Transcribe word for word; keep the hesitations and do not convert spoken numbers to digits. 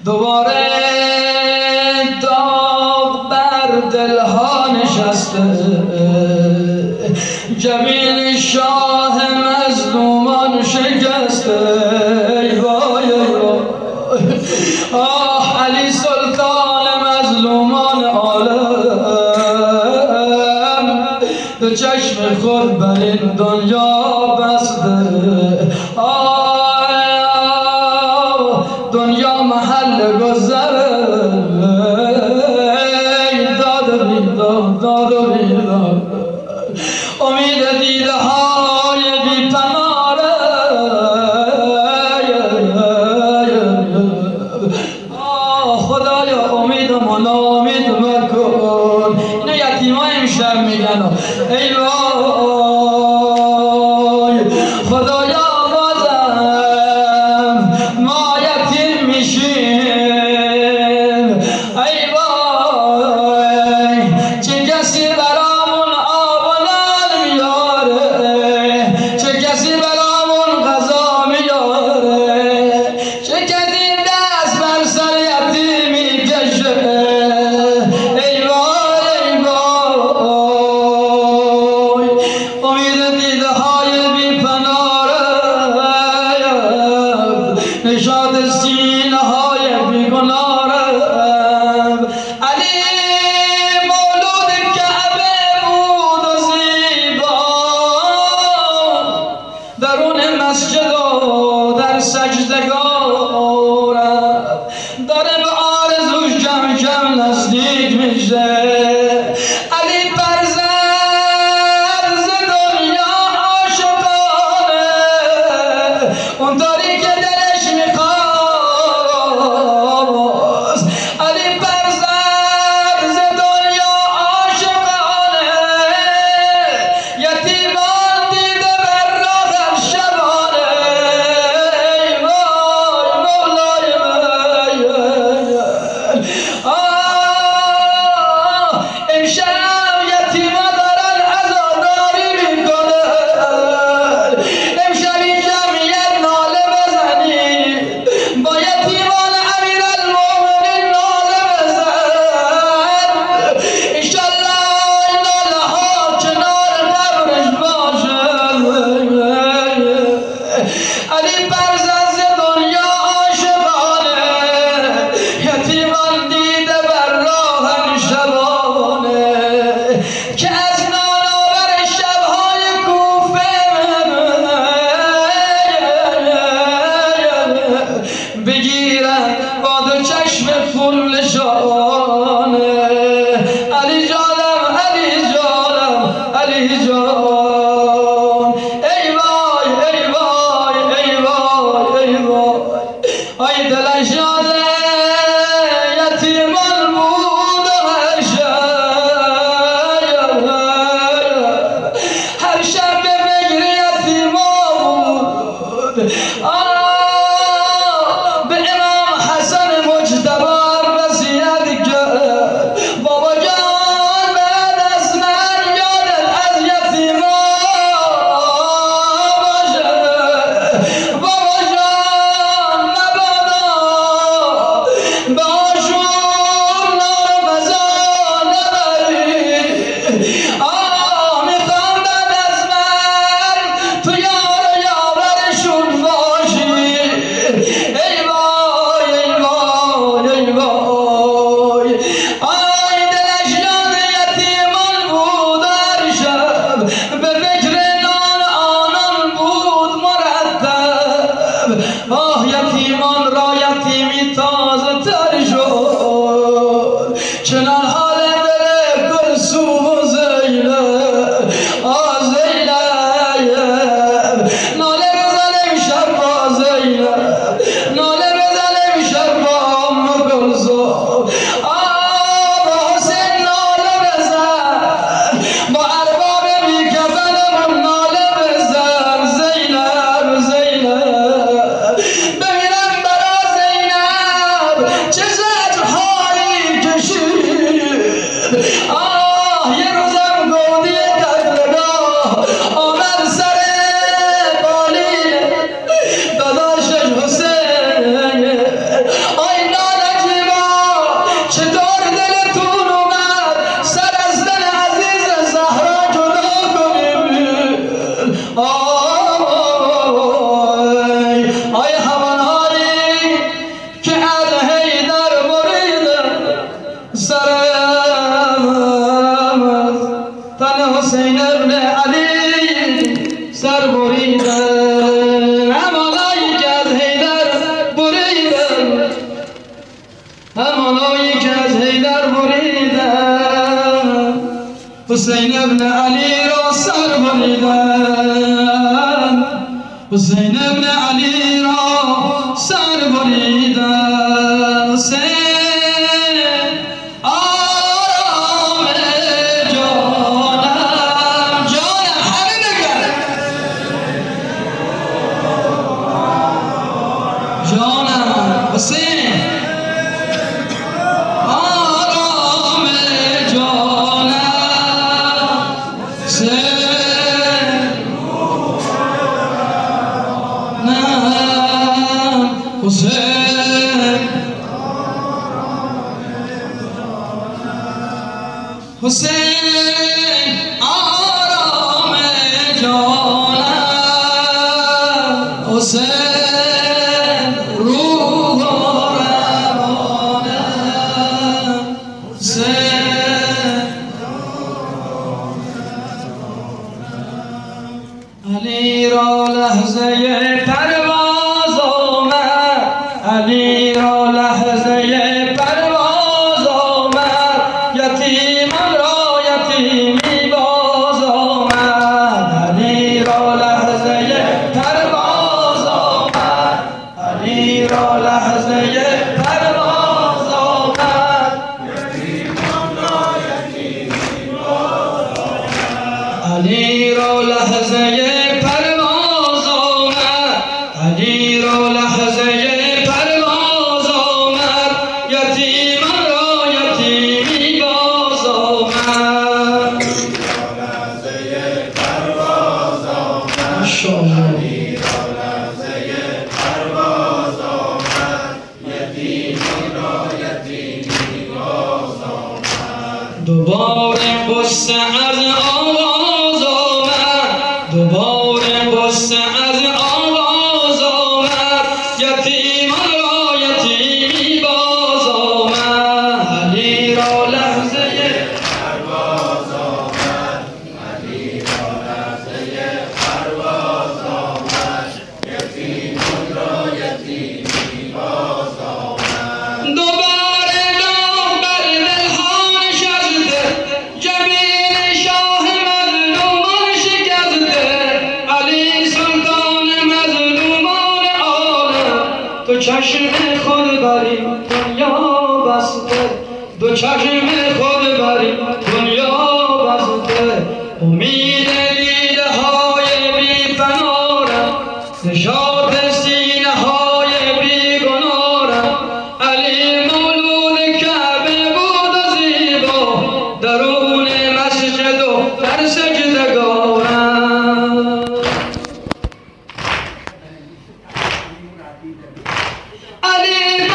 دوباره داغ بر دلها نشسته، جبین شاه مظلومان شکسته. ای وای ای وای، آه علی سلطان مظلومان عالم، دو چشم خود بر این دنیا بسته. آه دنیا محل گذره، داد و بیداد، داد و بیداد، امید دیده های بی پناره. آه خدایا امیدمو ناامید مکن. اینو یتیمای امشب میگن ای وای خدایا بازم ما یتیم میشیم. ای وای چه کسی برامون آب و نان میاره، چه کسی برامون غذا میاره، چه کسی دست بر سر یتیمی کشه. ای وای ای وای امید دیده های بی پناره، نشاط سینه های بی گناره. علی مولود کعبه بود و زیبا، درون مسجد و در سجدگارم داره به آرزوش کم کم نزدیک میشه. علی فرزند ز دنیا عاشقانه، اونطوری که دلش میخواست. علی فرزند ز دنیا عاشقانه، یتیمان دیده بر راه شبانه. ای وای مولای من، آه امشب یتیما دارن عزاداری میکنن. امشب این جمعیت ناله بزنید، با یتیمان امیرالمومنین ناله بزن. انشالله این ناله ها کنار قبرش باشه. علی فرزند ز دنیا عاشقانه، یتیمان دیده بر راهن شبانه، که از نانآور شبهای کوفه بگیرن با دو چشم خون نشانه. علی جانم علی جانم علی جان، ای وای ای وای ای وای ای وای، آی دلش یاد یتیمان بود و هر شب، هر شب به فکر یتیما بود. آه به امام حسن مجتبی وصیت کرد، بابا جان بعد از من یادت از یتیما باشه. بابا جان مبادا حسین ابن علی را سر بریدند حسین ابن علی را سر بریدند حسین آرام جانم جانم همه بگن جانم حسین آرام جانم حسین حسین آرام جانم حسین روح و روانم حسین علی را لحظه پرواز آمد علی را لحظه پرواز آمد یتیمان را یتیمی باز آمد علی را لحظه پرواز آمد علی را لحظه پرواز آمد یتیمان را یتیمی باز آمد علی را لحظه پرواز آمد علی را لحظه پرواز آمد یتیمان را یتیمی باز آمد لحظه پرواز آمد علی را لحظه پرواز آمد یتیمان را یتیمی باز آمد دوباره قصه از آواز آمد دوباره قصه از آواز آمد یتیمان را یتیمی باز آمد علی را لحظه پرواز آمد علی را لحظه پرواز آمد یتیمان را یتیمی باز آمد دوباره داغ بر دلها نشسته جبین شاه مظلومان شکسته علی سلطان مظلومان عالم تو چشم خود بری دنیا بسته دو چشم خود بری دنیا بسته امید دیده های بی فنارم نشاط سینه های بی گنارم علی مولود کعبه بود و زیبا درون مسجد و در سجدگارم علی